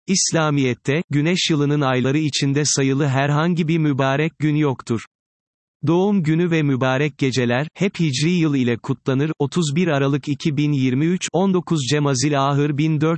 İslamiyet'te, güneş yılının ayları içinde sayılı herhangi bir mübarek gün yoktur. Doğum günü ve mübarek geceler, hep Hicri yıl ile kutlanır, 31 Aralık 2023, 19 Cemazil-Ahır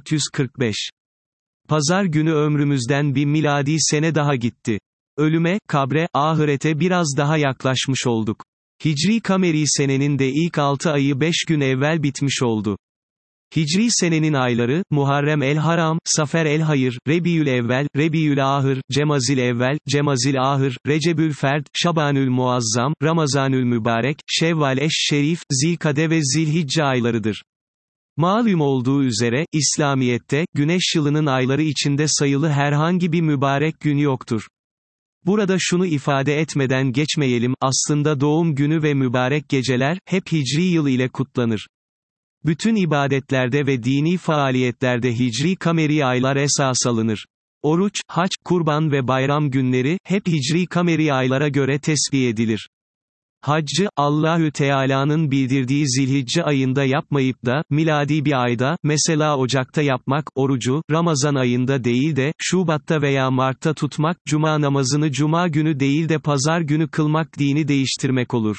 1445. Pazar günü ömrümüzden bir miladi sene daha gitti. Ölüme, kabre, ahirete biraz daha yaklaşmış olduk. Hicri kameri senenin de ilk 6 ayı 5 gün evvel bitmiş oldu. Hicri senenin ayları, Muharrem el-Haram, Safer el-Hayır, Rebiyül-Evvel, Rebiyül-Ahır, Cemazil-Evvel, Cemazil-Ahır, Recebül-Ferd, Şabanül-Muazzam, Ramazanül-Mübarek, Şevval-eş-Şerif, Zilkade ve Zilhicce aylarıdır. Malum olduğu üzere, İslamiyet'te, güneş yılının ayları içinde sayılı herhangi bir mübarek gün yoktur. Burada şunu ifade etmeden geçmeyelim, aslında doğum günü ve mübarek geceler, hep Hicri yıl ile kutlanır. Bütün ibadetlerde ve dini faaliyetlerde Hicri kameri aylar esas alınır. Oruç, hac, kurban ve bayram günleri, hep Hicri kameri aylara göre tesbih edilir. Haccı, Allahü Teala'nın bildirdiği Zilhicce ayında yapmayıp da, miladi bir ayda, mesela Ocak'ta yapmak, orucu, Ramazan ayında değil de, Şubat'ta veya Mart'ta tutmak, Cuma namazını Cuma günü değil de Pazar günü kılmak dini değiştirmek olur.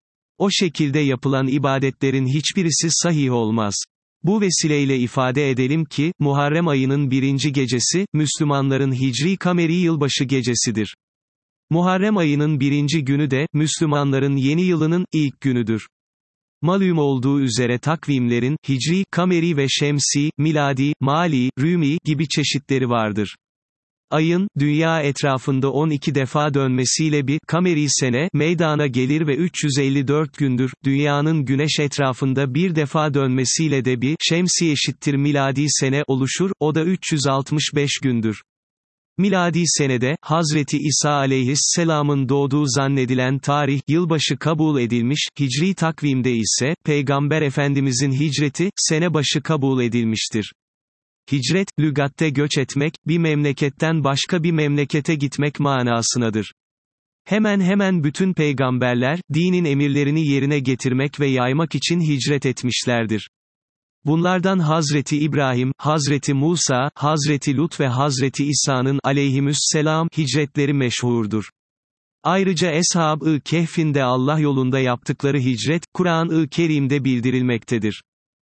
O şekilde yapılan ibadetlerin hiçbirisi sahih olmaz. Bu vesileyle ifade edelim ki, Muharrem ayının 1. gecesi, Müslümanların Hicri kameri yılbaşı gecesidir. Muharrem ayının 1. günü de, Müslümanların yeni yılının, ilk günüdür. Malum olduğu üzere takvimlerin, Hicri, kameri ve şemsi, miladi, mali, rümi gibi çeşitleri vardır. Ayın, dünya etrafında 12 defa dönmesiyle bir, kameri sene, meydana gelir ve 354 gündür, dünyanın güneş etrafında bir defa dönmesiyle de bir, şemsi eşittir miladi sene oluşur, o da 365 gündür. Miladi senede, Hazreti İsa aleyhisselamın doğduğu zannedilen tarih, yılbaşı kabul edilmiş, Hicri takvimde ise, Peygamber Efendimizin hicreti, sene başı kabul edilmiştir. Hicret, lügatte göç etmek, bir memleketten başka bir memlekete gitmek manasınadır. Hemen hemen bütün peygamberler, dinin emirlerini yerine getirmek ve yaymak için hicret etmişlerdir. Bunlardan Hazreti İbrahim, Hazreti Musa, Hazreti Lut ve Hazreti İsa'nın aleyhisselam hicretleri meşhurdur. Ayrıca Eshab-ı Kehf'in de Allah yolunda yaptıkları hicret, Kur'an-ı Kerim'de bildirilmektedir.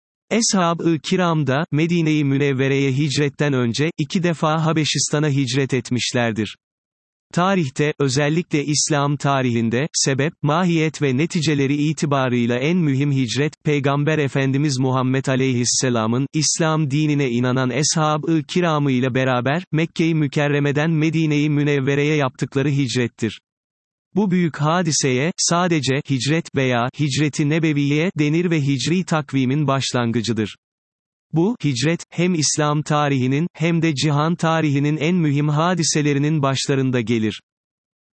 Eshab-ı Kiram da, Medine-i Münevvere'ye hicretten önce, 2 defa Habeşistan'a hicret etmişlerdir. Tarihte, özellikle İslam tarihinde, sebep, mahiyet ve neticeleri itibarıyla en mühim hicret, Peygamber Efendimiz Muhammed Aleyhisselam'ın, İslam dinine inanan Eshab-ı Kiram'ı ile beraber, Mekke-i Mükerreme'den Medine-i Münevvere'ye yaptıkları hicrettir. Bu büyük hadiseye, sadece, hicret veya, hicret-i nebeviye, denir ve hicri takvimin başlangıcıdır. Bu, hicret, hem İslam tarihinin, hem de cihan tarihinin en mühim hadiselerinin başlarında gelir.